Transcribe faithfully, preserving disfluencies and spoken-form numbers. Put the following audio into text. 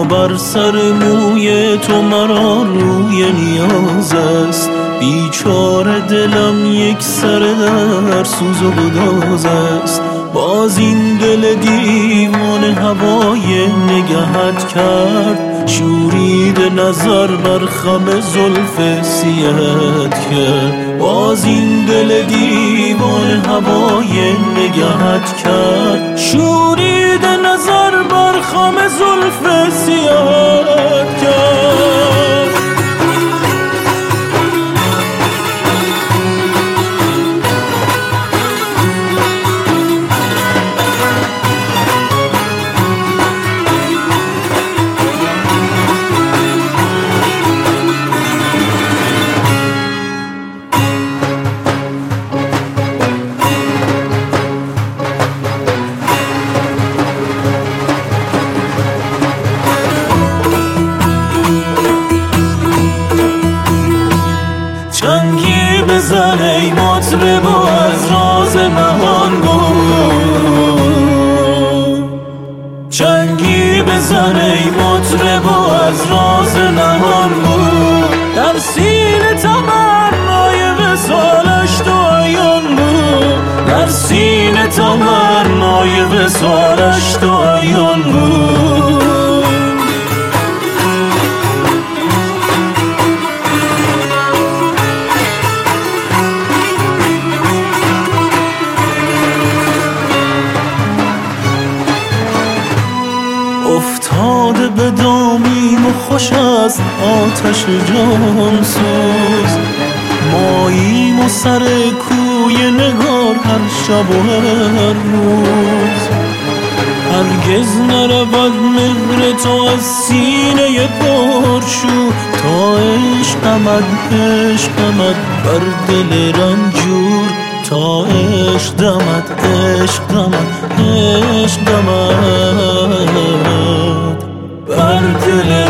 اما بر سر موی تو مرا روی نیاز است. بیچاره دلم یک سر در سوز و گداز است. باز این دل دیوانه هوای نگهت کرد، شورید نظر بر خم زلف سیهت کرد. باز این دل دیوانه هوای نگهت کرد، شورید نظر بر خم زلف سیهت کرد. چنگی بزن ای مطرب و از راز نهان گو، چنگی بزن ای مطرب و از راز نهان گو. در سینه تمنای وصالش تو عیان بود، در سینه تمنای وصالش تو عیان بود. افتاده به دامیم و خوش از آتش جان سوز، ماییم و سر کوی نگار هر شب و هر روز. هرگز نرود مهر تو از سینه پرشور، تا عشقمت عشقمت بر دل رنجور، تا عشق دمد عشق دمد عشق دمد بر دل